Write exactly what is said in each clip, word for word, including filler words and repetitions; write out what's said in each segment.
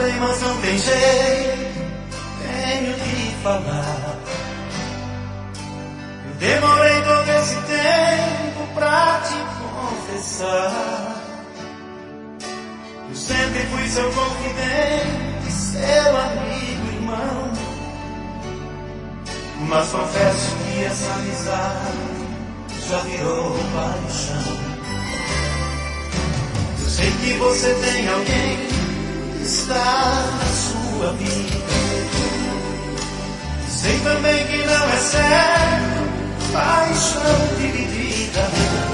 segurei, mas não tem jeito, tenho que falar. Eu demorei todo esse tempo pra te confessar. Eu sempre fui seu confidente, seu amigo, irmão. Mas confesso que essa amizade já virou paixão. Eu sei que você tem alguém que está na sua vida. Sei também que não é certo paixão dividida.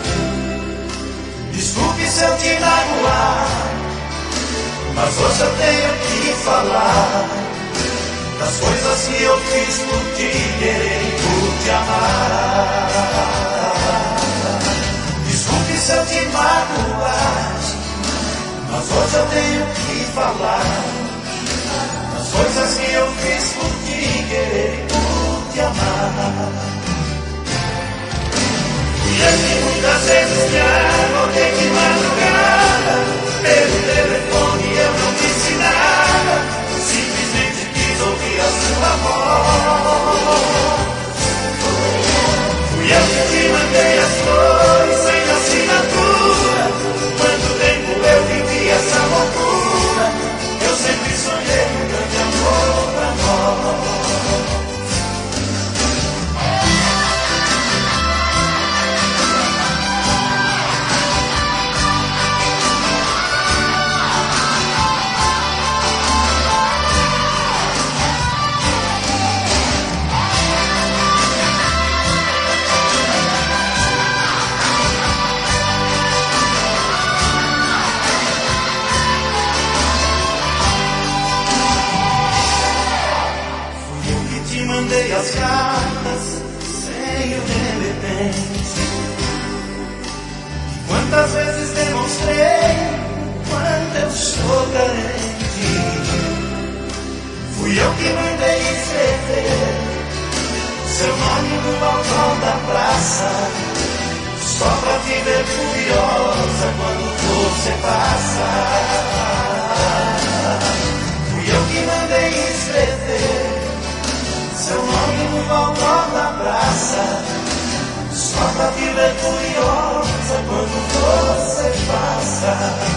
Desculpe se eu te magoar, mas hoje eu tenho que falar das coisas que eu fiz por te querer e por te amar. Desculpe se eu te magoar, mas hoje eu tenho que falar das coisas que eu fiz por te querer e por te amar. E é que muitas vezes me acordei de madrugada, pelo telefone eu não disse nada, simplesmente quis ouvir a sua voz. Fui eu que te mandei as flores sem assinatura. Quanto tempo eu vivi essa loucura, eu sempre sonhei um grande amor pra nós. Mandei as cartas sem o de repente. Quantas vezes demonstrei quanto eu sou carente. Fui eu que mandei escrever seu nome no balcão da praça, só pra te ver furiosa quando você passa. Fui eu que mandei escrever seu nome no balcão da praça, só pra te ver curiosa quando você passa.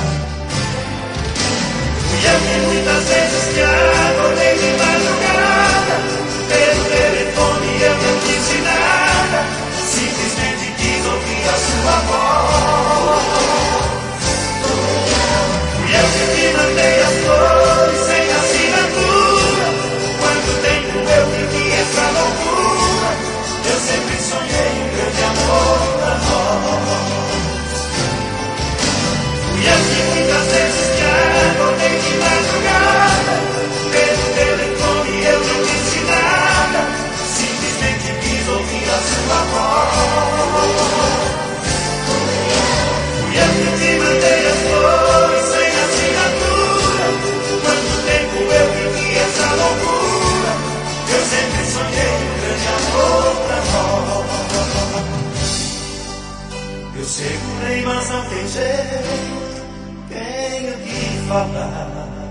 Fui eu que muitas vezes te acordei de madrugada, pelo telefone eu não disse nada, simplesmente quis ouvir a sua voz. Fui eu que te mandei as flores sem assinatura. Quanto tempo eu vivi essa loucura, eu sempre sonhei um grande amor pra nós. Fui eu que muitas vezes te acordei de madrugada, pelo telefone eu não disse nada, simplesmente quis ouvir a sua voz. Fui eu que te mandei as flores sem assinatura. Quanto tempo eu vivi essa loucura, eu sempre sonhei um grande amor pra nós. Eu segurei, mas não tem jeito, tenho que falar.